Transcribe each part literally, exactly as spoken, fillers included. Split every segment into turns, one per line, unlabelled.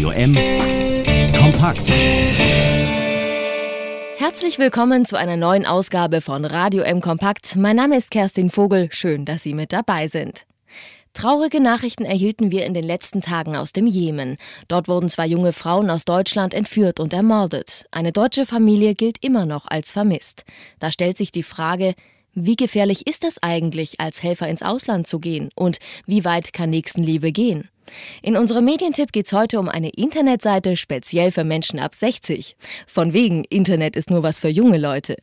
Radio M. Kompakt.
Herzlich willkommen zu einer neuen Ausgabe von Radio M Kompakt. Mein Name ist Kerstin Vogel. Schön, dass Sie mit dabei sind. Traurige Nachrichten erhielten wir in den letzten Tagen aus dem Jemen. Dort wurden zwei junge Frauen aus Deutschland entführt und ermordet. Eine deutsche Familie gilt immer noch als vermisst. Da stellt sich die Frage, wie gefährlich ist es eigentlich, als Helfer ins Ausland zu gehen? Und wie weit kann Nächstenliebe gehen? In unserem Medientipp geht es heute um eine Internetseite speziell für Menschen ab sechzig. Von wegen, Internet ist nur was für junge Leute.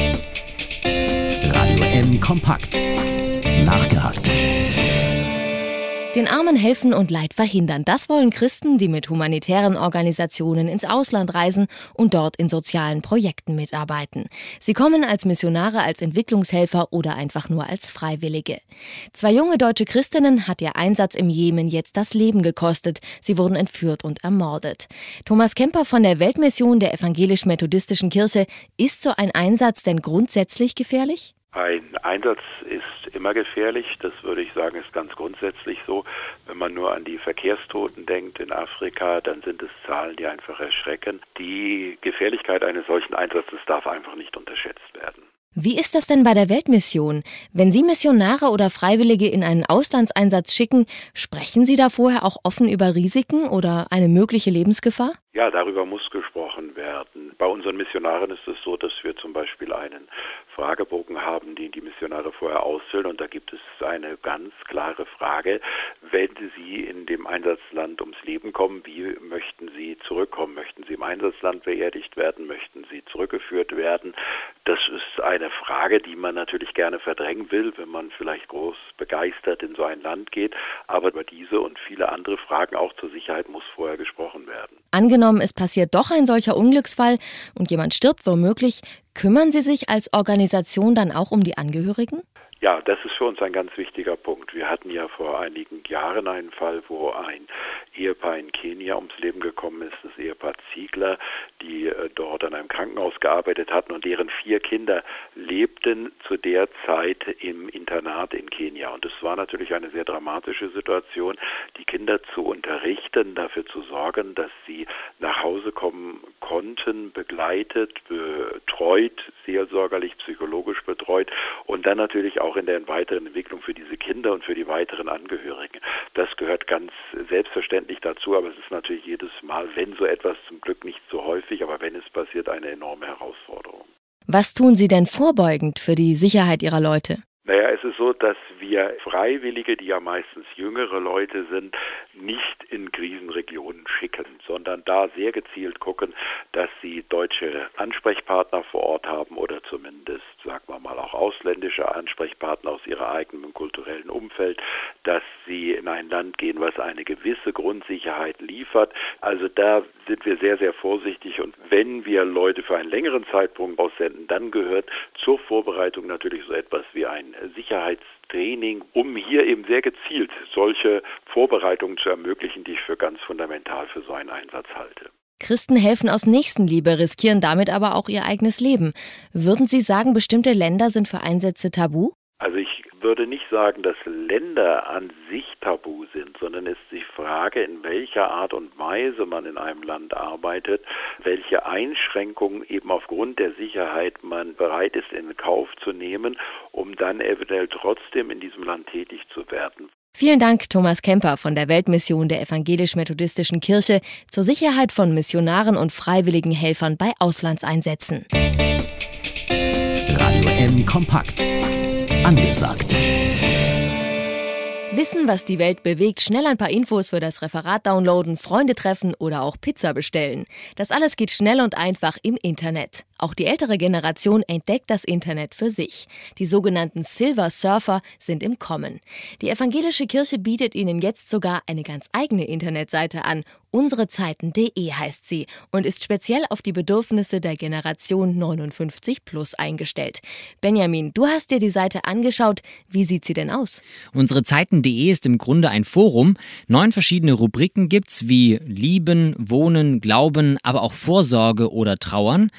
Radio M Kompakt. Nachgehakt.
Den Armen helfen und Leid verhindern. Das wollen Christen, die mit humanitären Organisationen ins Ausland reisen und dort in sozialen Projekten mitarbeiten. Sie kommen als Missionare, als Entwicklungshelfer oder einfach nur als Freiwillige. Zwei junge deutsche Christinnen hat ihr Einsatz im Jemen jetzt das Leben gekostet. Sie wurden entführt und ermordet. Thomas Kemper von der Weltmission der Evangelisch-Methodistischen Kirche. Ist so ein Einsatz denn grundsätzlich gefährlich?
Ein Einsatz ist immer gefährlich, das würde ich sagen, ist ganz grundsätzlich so. Wenn man nur an die Verkehrstoten denkt in Afrika, dann sind es Zahlen, die einfach erschrecken. Die Gefährlichkeit eines solchen Einsatzes darf einfach nicht unterschätzt werden.
Wie ist das denn bei der Weltmission? Wenn Sie Missionare oder Freiwillige in einen Auslandseinsatz schicken, sprechen Sie da vorher auch offen über Risiken oder eine mögliche Lebensgefahr?
Ja, darüber muss gesprochen werden. Bei unseren Missionaren ist es so, dass wir zum Beispiel einen Fragebogen haben, den die Missionare vorher ausfüllen. Und da gibt es eine ganz klare Frage: Wenn Sie in dem Einsatzland ums Leben kommen, wie möchten Sie zurückkommen? Möchten Sie im Einsatzland beerdigt werden? Möchten Sie zurückgeführt werden? Das ist eine Frage, die man natürlich gerne verdrängen will, wenn man vielleicht groß begeistert in so ein Land geht. Aber über diese und viele andere Fragen auch zur Sicherheit muss vorher gesprochen werden.
Angenommen, es passiert doch ein solcher Unglücksfall und jemand stirbt womöglich, kümmern Sie sich als Organisation dann auch um die Angehörigen?
Ja, das ist für uns ein ganz wichtiger Punkt. Wir hatten ja vor einigen Jahren einen Fall, wo ein Ehepaar in Kenia ums Leben gekommen ist, das Ehepaar Ziegler, die äh, dort an einem Krankenhaus gearbeitet hatten und deren vier Kinder lebten zu der Zeit im Internat in Kenia. Und es war natürlich eine sehr dramatische Situation, die Kinder zu unterrichten, dafür zu sorgen, dass sie nach Hause kommen konnten, begleitet, betreut, seelsorgerlich, psychologisch betreut und dann natürlich auch in der weiteren Entwicklung für diese Kinder und für die weiteren Angehörigen. Das gehört ganz selbstverständlich dazu, aber es ist natürlich jedes Mal, wenn so etwas, zum Glück nicht so häufig, aber wenn es passiert, eine enorme Herausforderung.
Was tun Sie denn vorbeugend für die Sicherheit Ihrer Leute?
Naja, es ist so, dass wir Freiwillige, die ja meistens jüngere Leute sind, nicht in Krisenregionen schicken, sondern da sehr gezielt gucken, dass sie deutsche Ansprechpartner vor Ort haben oder zumindest, sagen wir mal, auch ausländische Ansprechpartner aus ihrer eigenen kulturellen Umfeld, dass sie in ein Land gehen, was eine gewisse Grundsicherheit liefert. Also da sind wir sehr, sehr vorsichtig und wenn wir Leute für einen längeren Zeitpunkt aussenden, dann gehört zur Vorbereitung natürlich so etwas wie ein Sicherheitstraining, um hier eben sehr gezielt solche Vorbereitungen zu ermöglichen, die ich für ganz fundamental für so einen Einsatz halte.
Christen helfen aus Nächstenliebe, riskieren damit aber auch ihr eigenes Leben. Würden Sie sagen, bestimmte Länder sind für Einsätze tabu?
Also ich würde nicht sagen, dass Länder an sich tabu sind, sondern es ist die Frage, in welcher Art und Weise man in einem Land arbeitet, welche Einschränkungen eben aufgrund der Sicherheit man bereit ist in Kauf zu nehmen, um dann eventuell trotzdem in diesem Land tätig zu werden.
Vielen Dank, Thomas Kemper von der Weltmission der Evangelisch-Methodistischen Kirche zur Sicherheit von Missionaren und freiwilligen Helfern bei Auslandseinsätzen.
Radio M Kompakt. Angesagt.
Wissen, was die Welt bewegt, schnell ein paar Infos für das Referat downloaden, Freunde treffen oder auch Pizza bestellen. Das alles geht schnell und einfach im Internet. Auch die ältere Generation entdeckt das Internet für sich. Die sogenannten Silver Surfer sind im Kommen. Die evangelische Kirche bietet ihnen jetzt sogar eine ganz eigene Internetseite an. unserezeiten punkt de heißt sie und ist speziell auf die Bedürfnisse der Generation neunundfünfzig plus eingestellt. Benjamin, du hast dir die Seite angeschaut. Wie sieht sie denn aus?
unserezeiten punkt de ist im Grunde ein Forum. Neun verschiedene Rubriken gibt's wie Lieben, Wohnen, Glauben, aber auch Vorsorge oder Trauern.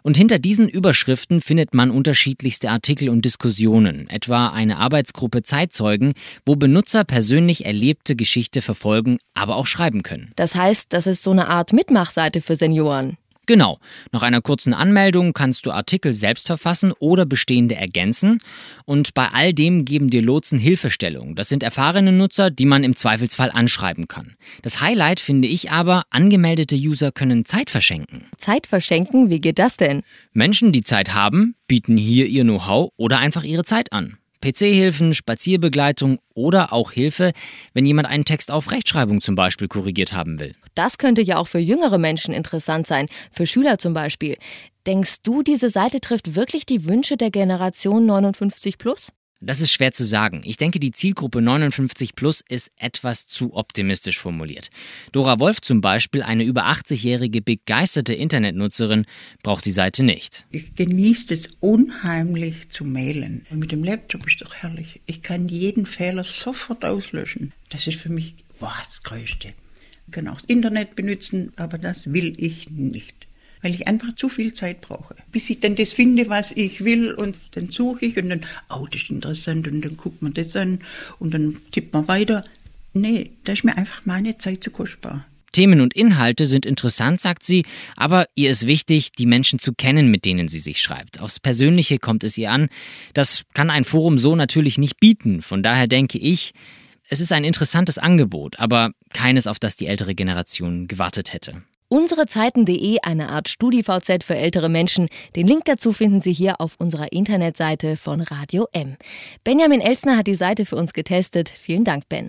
Und hinter diesen Überschriften findet man unterschiedlichste Artikel und Diskussionen, etwa eine Arbeitsgruppe Zeitzeugen, wo Benutzer persönlich erlebte Geschichte verfolgen, aber auch schreiben können.
Das heißt, das ist so eine Art Mitmachseite für Senioren.
Genau. Nach einer kurzen Anmeldung kannst du Artikel selbst verfassen oder bestehende ergänzen. Und bei all dem geben dir Lotsen Hilfestellung. Das sind erfahrene Nutzer, die man im Zweifelsfall anschreiben kann. Das Highlight finde ich aber, angemeldete User können Zeit verschenken.
Zeit verschenken? Wie geht das denn?
Menschen, die Zeit haben, bieten hier ihr Know-how oder einfach ihre Zeit an. P C-Hilfen, Spazierbegleitung oder auch Hilfe, wenn jemand einen Text auf Rechtschreibung zum Beispiel korrigiert haben will.
Das könnte ja auch für jüngere Menschen interessant sein, für Schüler zum Beispiel. Denkst du, diese Seite trifft wirklich die Wünsche der Generation neunundfünfzig plus?
Das ist schwer zu sagen. Ich denke, die Zielgruppe neunundfünfzig plus ist etwas zu optimistisch formuliert. Dora Wolf zum Beispiel, eine über achtzigjährige begeisterte Internetnutzerin, braucht die Seite nicht.
Ich genieße es unheimlich zu mailen. Und mit dem Laptop ist doch herrlich. Ich kann jeden Fehler sofort auslöschen. Das ist für mich boah, das Größte. Ich kann auch das Internet benutzen, aber das will ich nicht. Weil ich einfach zu viel Zeit brauche. Bis ich dann das finde, was ich will, und dann suche ich und dann, oh, das ist interessant, und dann guckt man das an und dann tippt man weiter. Nee, da ist mir einfach meine Zeit zu kostbar.
Themen und Inhalte sind interessant, sagt sie, aber ihr ist wichtig, die Menschen zu kennen, mit denen sie sich schreibt. Aufs Persönliche kommt es ihr an. Das kann ein Forum so natürlich nicht bieten. Von daher denke ich, es ist ein interessantes Angebot, aber keines, auf das die ältere Generation gewartet hätte.
Unserezeiten punkt de, eine Art StudiVZ für ältere Menschen. Den Link dazu finden Sie hier auf unserer Internetseite von Radio M. Benjamin Elsner hat die Seite für uns getestet. Vielen Dank, Ben.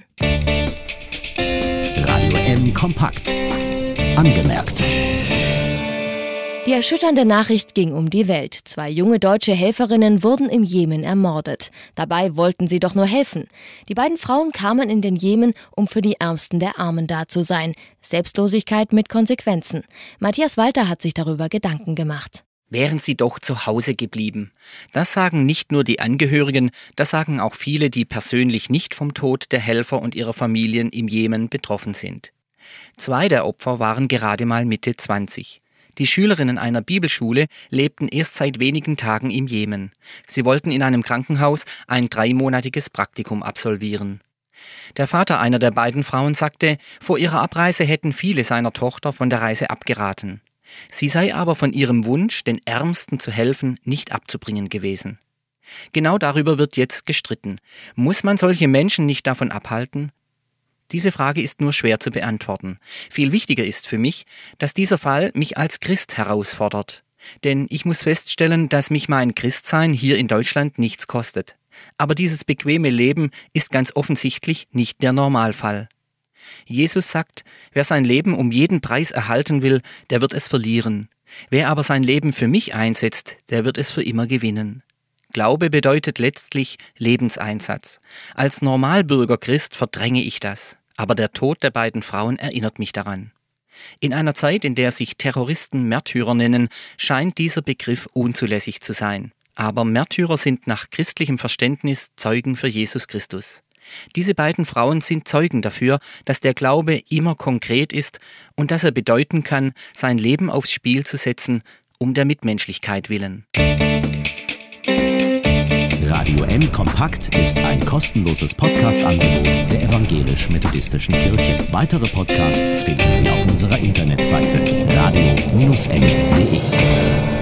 Radio M kompakt. Angemerkt.
Die erschütternde Nachricht ging um die Welt. Zwei junge deutsche Helferinnen wurden im Jemen ermordet. Dabei wollten sie doch nur helfen. Die beiden Frauen kamen in den Jemen, um für die Ärmsten der Armen da zu sein. Selbstlosigkeit mit Konsequenzen. Matthias Walter hat sich darüber Gedanken gemacht.
Wären sie doch zu Hause geblieben. Das sagen nicht nur die Angehörigen, das sagen auch viele, die persönlich nicht vom Tod der Helfer und ihrer Familien im Jemen betroffen sind. Zwei der Opfer waren gerade mal Mitte zwanzig. Die Schülerinnen einer Bibelschule lebten erst seit wenigen Tagen im Jemen. Sie wollten in einem Krankenhaus ein dreimonatiges Praktikum absolvieren. Der Vater einer der beiden Frauen sagte, vor ihrer Abreise hätten viele seiner Tochter von der Reise abgeraten. Sie sei aber von ihrem Wunsch, den Ärmsten zu helfen, nicht abzubringen gewesen. Genau darüber wird jetzt gestritten. Muss man solche Menschen nicht davon abhalten? Diese Frage ist nur schwer zu beantworten. Viel wichtiger ist für mich, dass dieser Fall mich als Christ herausfordert. Denn ich muss feststellen, dass mich mein Christsein hier in Deutschland nichts kostet. Aber dieses bequeme Leben ist ganz offensichtlich nicht der Normalfall. Jesus sagt, wer sein Leben um jeden Preis erhalten will, der wird es verlieren. Wer aber sein Leben für mich einsetzt, der wird es für immer gewinnen. Glaube bedeutet letztlich Lebenseinsatz. Als Normalbürger Christ verdränge ich das. Aber der Tod der beiden Frauen erinnert mich daran. In einer Zeit, in der sich Terroristen Märtyrer nennen, scheint dieser Begriff unzulässig zu sein. Aber Märtyrer sind nach christlichem Verständnis Zeugen für Jesus Christus. Diese beiden Frauen sind Zeugen dafür, dass der Glaube immer konkret ist und dass er bedeuten kann, sein Leben aufs Spiel zu setzen, um der Mitmenschlichkeit willen.
Radio M kompakt ist ein kostenloses Podcast-Angebot der Evangelisch-Methodistischen Kirche. Weitere Podcasts finden Sie auf unserer Internetseite radio M punkt de.